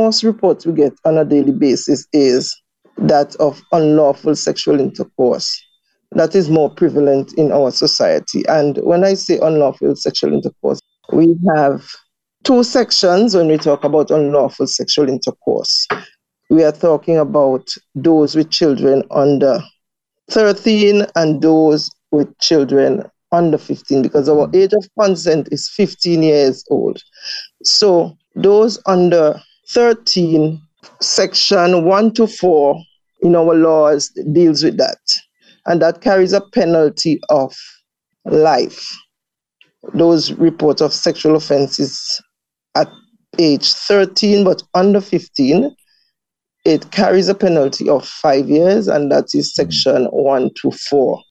most reports we get on a daily basis is that of unlawful sexual intercourse. That is more prevalent in our society. And when I say unlawful sexual intercourse, we have two sections when we talk about unlawful sexual intercourse. We are talking about those with children under 13 and those with children under 15, because our age of consent is 15 years old. So those under 13, section 1 to 4 in our laws deals with that. And that carries a penalty of life. Those reports of sexual offenses at age 13 but under 15, it carries a penalty of 5 years, and that is section 1 to 4.